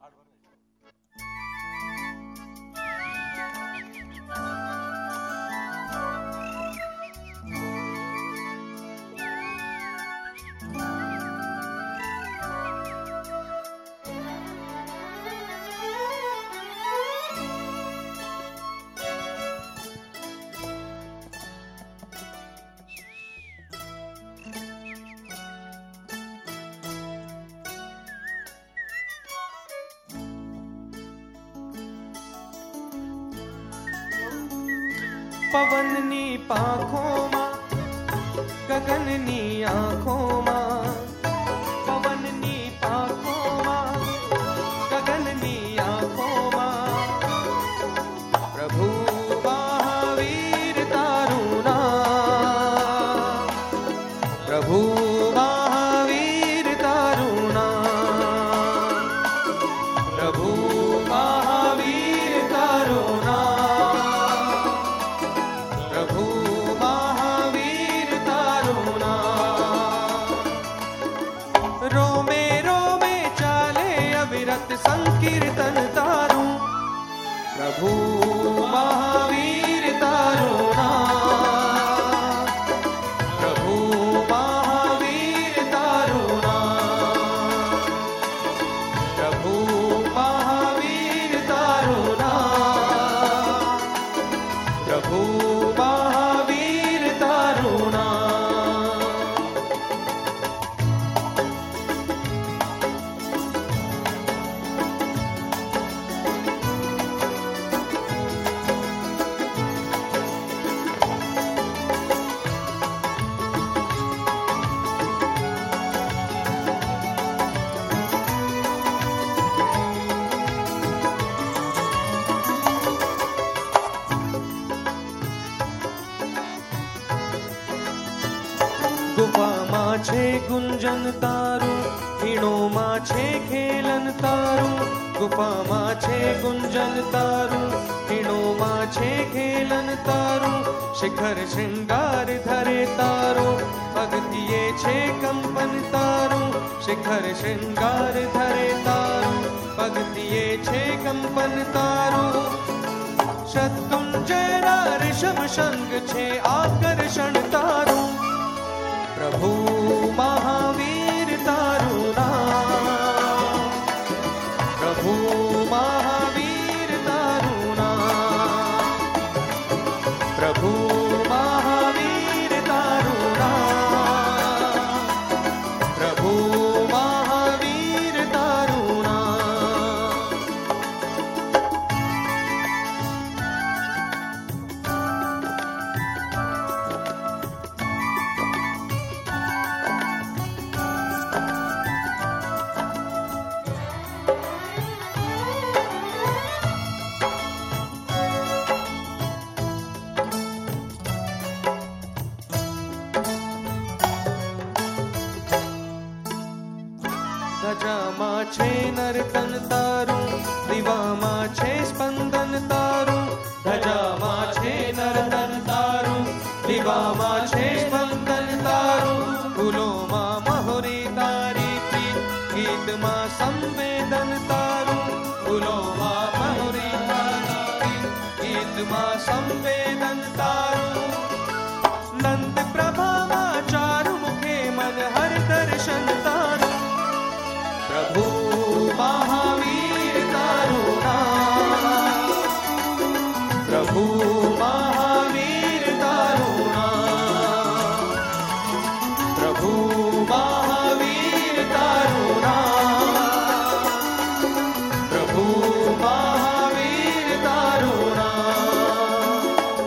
પવનની પાંખોમાં, ગગનની આંખોમાં, પવનની પાંખોમાં, ગગનની આંખોમાં, પ્રભુ મહાવીર તારું નામ, પ્રભુ મહાવીર તારું નામ, પ્રભુ મહાવીર તારું નામ, संकीर्तन तारूं, प्रभु महावीर तारूं नाम, प्रभु महावीर तारूं नाम, प्रभु महावीर तारूं नाम, प्रभु महावीर तारूं नाम। ગુફામાં છે ગુંજન તારું, ખીણોમાં છે ખેલન તારું, ગુફામાં છે ગુંજન તારું, ખીણોમાં છે ખેલન તારું, શિખર શૃંગાર ધરે તારો, પગથિયે છે કંપન તારું, શિખર શૃંગાર ધરે તારું, પગથિયે છે કંપન તારું, શત્રુંજયના ઋષભ શંખ છે આકર્ષણ તારું, प्रभु महावीर तारूं नाम, प्रभु महावीर तारूं नाम, प्रभु महावीर तारूं नाम, प्रभु महावीर तारूं नाम। ધજામાં છે નર્તન તારું, દીવામાં છે સ્પંદન તારું, ધજામાં છે નર્તન તારું, દીવામાં છે સ્પંદન તારું, ફૂલોમાં મહોરી તારી પ્રીત, ગીતમાં સંવેદન તારું, ફૂલોમાં મહોરી તારી પ્રીત, ગીતમાં સંવેદન તારું, નંદ પ્રભામાં ચારુ મુખે મનહર દર્શન તારું, प्रभु महावीर तारूं नाम, प्रभु महावीर तारूं नाम, प्रभु महावीर तारूं नाम, प्रभु महावीर तारूं नाम।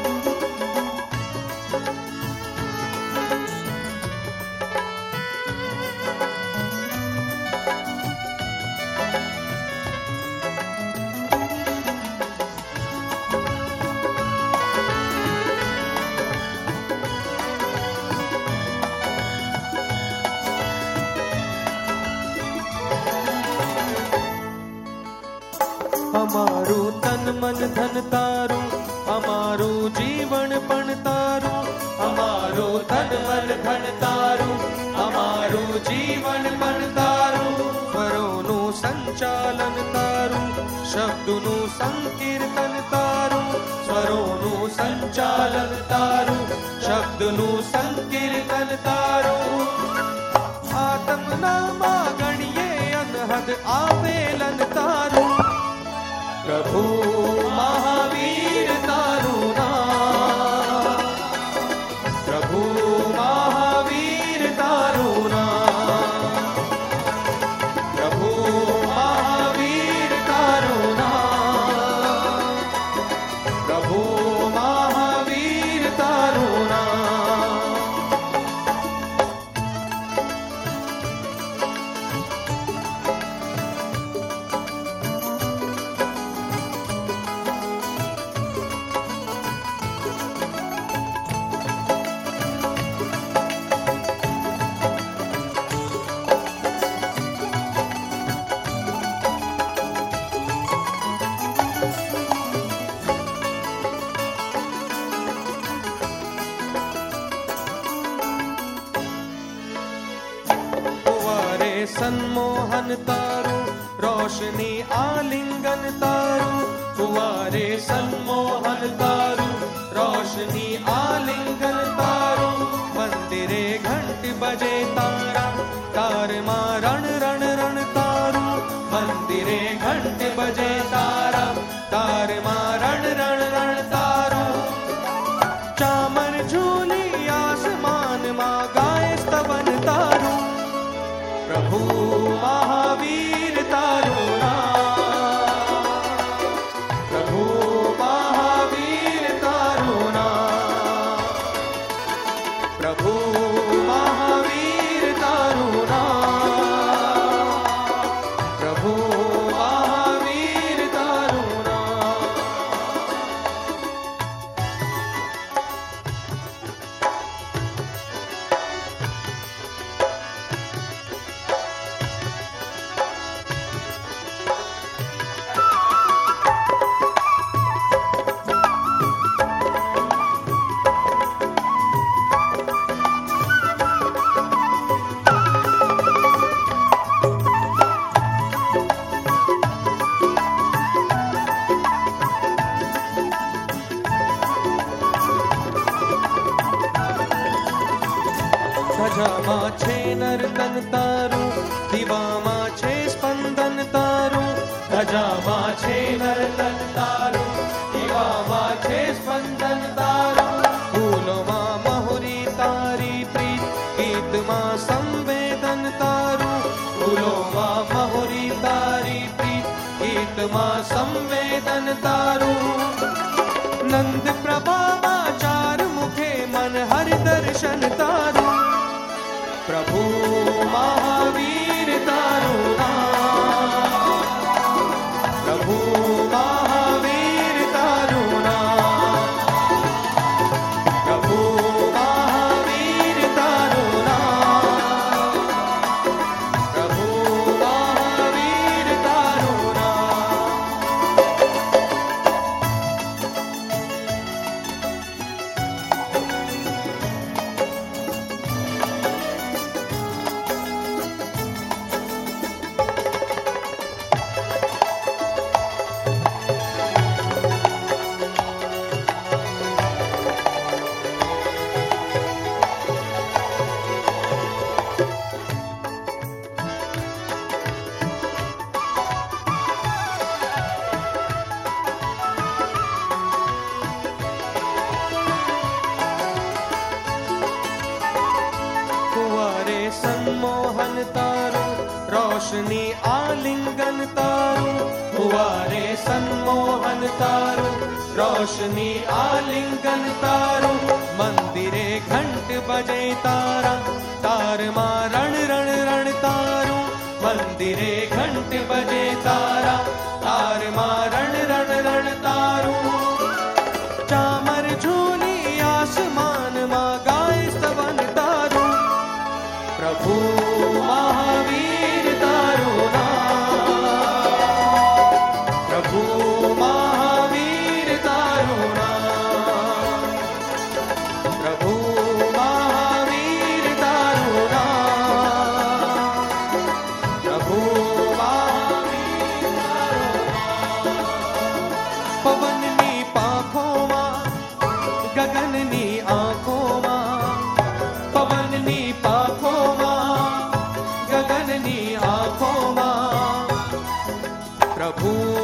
અમારું તન મન ધન તારું, અમારું જીવન પણ તારું, અમારું તન મન ધન તારું, અમારું જીવન પણ તારું, વરોનું સંચાલન તારું, શબ્દનું સંકીર્તન તારું, સ્વરોનું સંચાલન તારું, શબ્દનું સંકીર્તન તારું. આત્મનામાં ગણીએ અનહદ આવેલન તારું, પ્રભુ મહાવીર તારું નામ, પ્રભુ મહાવીર તારું નામ, પ્રભુ મહાવીર તારું નામ, પ્રભુ મહાવીર તારું નામ. સન્મોહન તારું, રોશની આલિંગન તારું, ફુવારે સન્મોહન તારું, રોશની આલિંગન તારું. મંદિરે ઘંટ બજે તારા, તારમાં રણ રણ રણ તારું, મંદિરે ઘંટ બજે તારા, તારમાં રણ રણ રણ તારું. ચામર ઝૂલી આસમાનમાં ગાય સ્તવન તારું, પ્રભુ મહાવીર તારું નામ, પ્રભુ મહાવીર તારું નામ, પ્રભુ મહાવીર તારું નામ, પ્રભુ મહાવીર તારું નામ. ધજામાં છે નર્તન તારું, દીવામાં છે સ્પંદન તારું, ધજામાં છે નર્તન તારું, દીવામાં છે સ્પંદન તારું. ફૂલોમાં મહુરી તારી પ્રીત, ગીતમાં સંવેદન તારું, ફૂલોમાં મહુરી તારી પ્રીત, ગીતમાં સંવેદન તારું. નંદ પ્રભામાં ચાર મુખે મન હરિ દર્શન તારું, પ્રભુ મહાવીર તારું નામ, પ્રભુ મહાવીર તારું નામ, પ્રભુ મહાવીર તારું નામ, પ્રભુ મહાવીર તારું નામ. સન્મોહન તારું, રોશની આલિંગન તારું, ફુવારે સન્મોહન તારું, રોશની આલિંગન તારું. મંદિરે ઘંટ બજે તારા, તારમાં રણ રણ રણ તારું, મંદિરે ઘંટ બજે તારા, તારમાં રણ રણ રણ તારું. ચામર ઝૂલી આસમાનમાં ગાય સ્તવન તારું, પ્રભુ મહાવીર તારું નામ, પ્રભુ મહાવીર તારું નામ, પ્રભુ મહાવીર તારું નામ, પ્રભુ મહાવીર प्रभु